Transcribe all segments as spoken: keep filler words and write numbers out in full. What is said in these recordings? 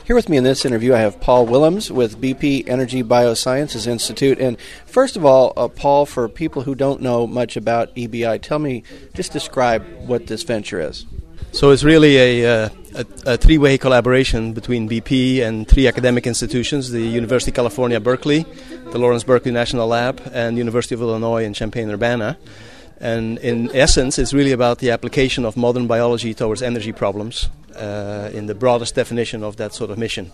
Here with me in this interview, I have Paul Willems with B P Energy Biosciences Institute. And first of all, uh, Paul, for people who don't know much about E B I, tell me, just describe what this venture is. So it's really a, uh, a, a three-way collaboration between B P and three academic institutions, the University of California, Berkeley, the Lawrence Berkeley National Lab, and the University of Illinois in Champaign-Urbana. And in essence, it's really about the application of modern biology towards energy problems uh, in the broadest definition of that sort of mission.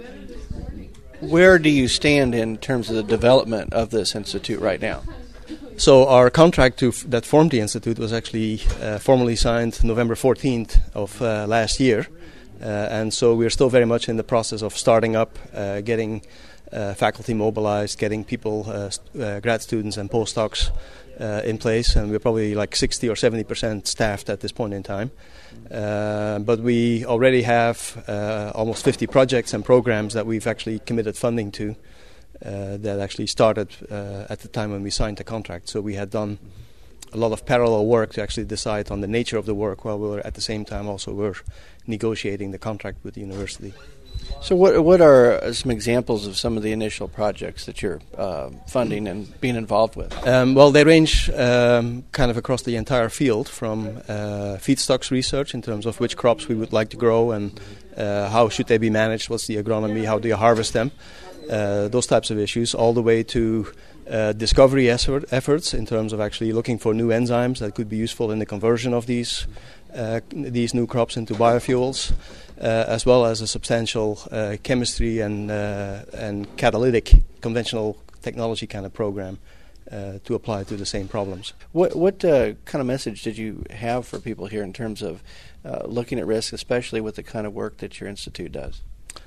Where do you stand in terms of the development of this institute right now? So our contract to f- that formed the institute was actually uh, formally signed November fourteenth of uh, last year. Uh, and so we're still very much in the process of starting up, uh, getting uh, faculty mobilized, getting people, uh, st- uh, grad students and postdocs uh, in place. And we're probably like sixty or seventy percent staffed at this point in time. Uh, but we already have uh, almost fifty projects and programs that we've actually committed funding to. Uh, that actually started uh, at the time when we signed the contract. So we had done a lot of parallel work to actually decide on the nature of the work while we were at the same time also were negotiating the contract with the university. So what what are some examples of some of the initial projects that you're uh, funding and being involved with? Um, well, they range um, kind of across the entire field, from uh, feedstocks research in terms of which crops we would like to grow and uh, how should they be managed, what's the agronomy, how do you harvest them, uh, those types of issues, all the way to uh, discovery effort, efforts in terms of actually looking for new enzymes that could be useful in the conversion of these uh, these new crops into biofuels. Uh, as well as a substantial uh, chemistry and uh, and catalytic conventional technology kind of program uh, to apply to the same problems. What what uh, kind of message did you have for people here in terms of uh, looking at risk, especially with the kind of work that your institute does?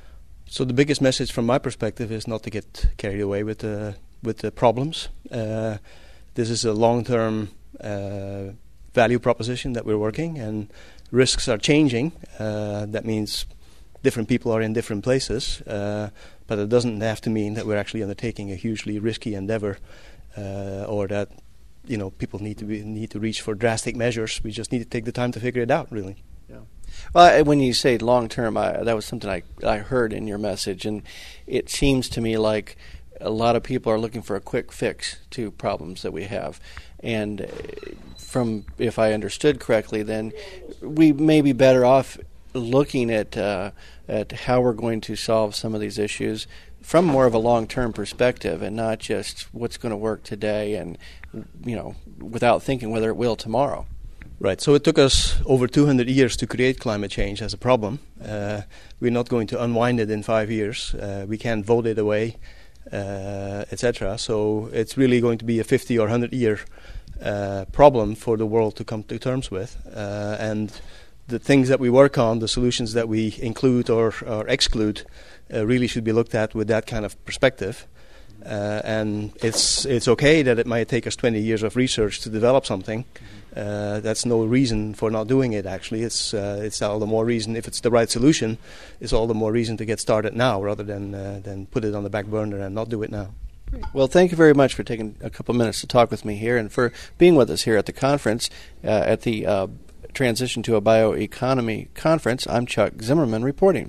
So the biggest message from my perspective is not to get carried away with the with the problems. Uh, this is a long-term uh, value proposition that we're working, and risks are changing. Uh, that means different people are in different places, uh, but it doesn't have to mean that we're actually undertaking a hugely risky endeavor, uh, or that you know people need to be, need to reach for drastic measures. We just need to take the time to figure it out, really. Yeah. Well, when you say long term, I, that was something I I heard in your message, and it seems to me like a lot of people are looking for a quick fix to problems that we have. And from, if I understood correctly, then we may be better off looking at uh, at how we're going to solve some of these issues from more of a long-term perspective, and not just what's going to work today, and you know, without thinking whether it will tomorrow. Right. So it took us over two hundred years to create climate change as a problem. Uh, we're not going to unwind it in five years. Uh, we can't vote it away, uh, et cetera. So it's really going to be a fifty or one hundred year Uh, problem for the world to come to terms with, uh, and the things that we work on, the solutions that we include or, or exclude, uh, really should be looked at with that kind of perspective. Uh, and it's it's okay that it might take us twenty years of research to develop something. Uh, that's no reason for not doing it. Actually, it's uh, it's all the more reason, if it's the right solution, it's all the more reason to get started now rather than uh, than put it on the back burner and not do it now. Well, thank you very much for taking a couple minutes to talk with me here, and for being with us here at the conference, uh, at the uh, Transition to a Bioeconomy Conference. I'm Chuck Zimmerman reporting.